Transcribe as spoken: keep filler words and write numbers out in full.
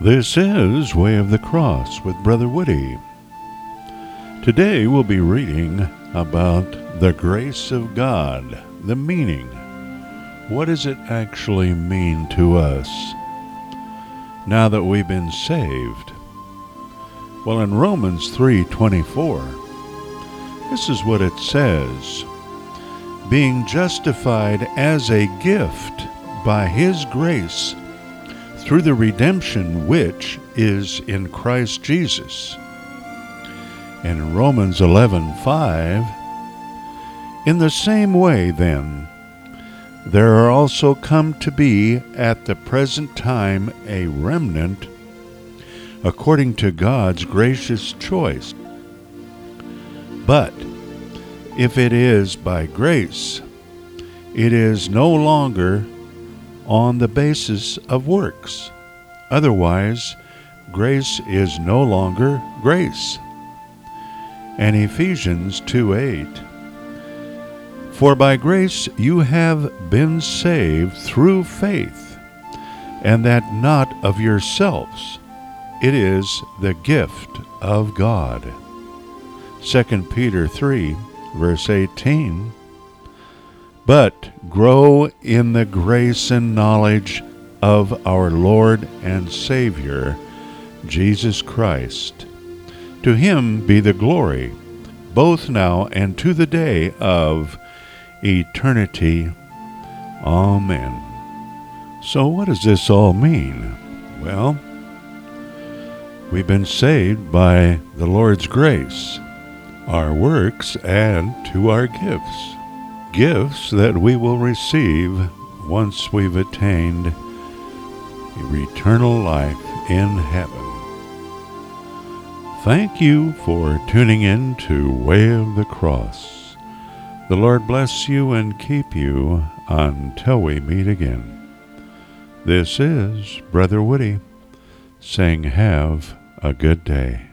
This is Way of the Cross with Brother Woody. Today we'll be reading about the grace of God, the meaning. What does it actually mean to us now that we've been saved? Well, in Romans three twenty-four, this is what it says: being justified as a gift by His grace through the redemption which is in Christ Jesus. And in Romans eleven five, in the same way then, there are also come to be at the present time a remnant according to God's gracious choice. But if it is by grace, it is no longer on the basis of works. Otherwise, grace is no longer grace. And Ephesians two eight, for by grace you have been saved through faith, and that not of yourselves. It is the gift of God. Second Peter three, verse eighteen, but grow in the grace and knowledge of our Lord and Savior, Jesus Christ. To Him be the glory, both now and to the day of eternity. Amen. So what does this all mean? Well, we've been saved by the Lord's grace, our works add to our gifts. Gifts that we will receive once we've attained eternal life in heaven. Thank you for tuning in to Way of the Cross. The Lord bless you and keep you until we meet again. This is Brother Woody saying have a good day.